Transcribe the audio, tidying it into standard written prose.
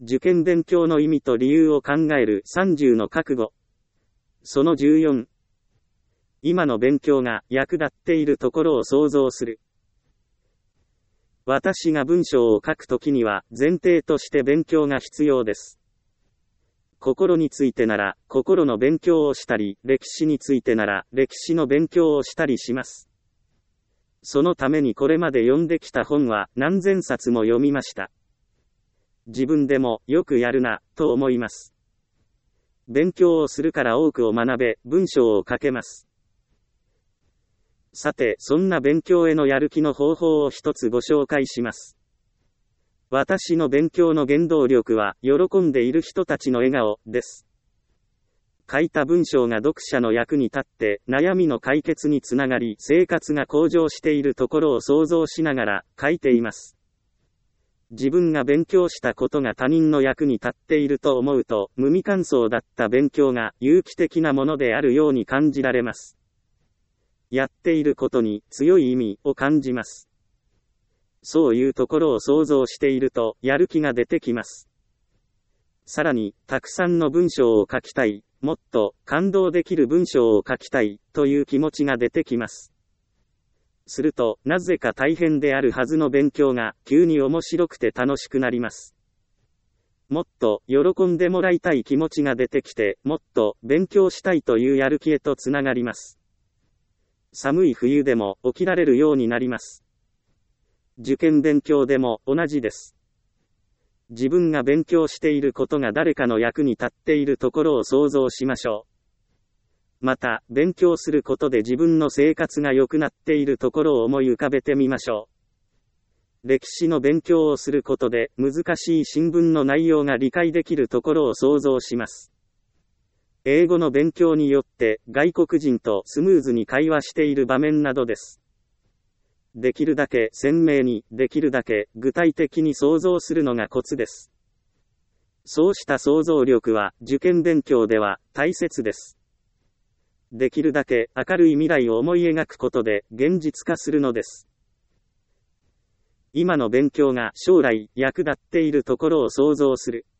受験勉強の意味と理由を考える30の覚悟。その14。今の勉強が役立っているところを想像する。私が文章を書くときには前提として勉強が必要です。心についてなら心の勉強をしたり、歴史についてなら歴史の勉強をしたりします。そのためにこれまで読んできた本は何千冊も読みました。自分でもよくやるな、と思います。勉強をするから多くを学べ、文章を書けます。さて、そんな勉強へのやる気の方法を一つご紹介します。私の勉強の原動力は、喜んでいる人たちの笑顔、です。書いた文章が読者の役に立って、悩みの解決につながり、生活が向上しているところを想像しながら、書いています。自分が勉強したことが他人の役に立っていると思うと、無味乾燥だった勉強が有機的なものであるように感じられます。やっていることに強い意味を感じます。そういうところを想像していると、やる気が出てきます。さらに、たくさんの文章を書きたい、もっと感動できる文章を書きたい、という気持ちが出てきます。すると、なぜか大変であるはずの勉強が、急に面白くて楽しくなります。もっと、喜んでもらいたい気持ちが出てきて、もっと、勉強したいというやる気へとつながります。寒い冬でも、起きられるようになります。受験勉強でも、同じです。自分が勉強していることが誰かの役に立っているところを想像しましょう。また、勉強することで自分の生活が良くなっているところを思い浮かべてみましょう。歴史の勉強をすることで、難しい新聞の内容が理解できるところを想像します。英語の勉強によって、外国人とスムーズに会話している場面などです。できるだけ鮮明に、できるだけ具体的に想像するのがコツです。そうした想像力は、受験勉強では大切です。できるだけ明るい未来を思い描くことで現実化するのです。今の勉強が将来役立っているところを想像する。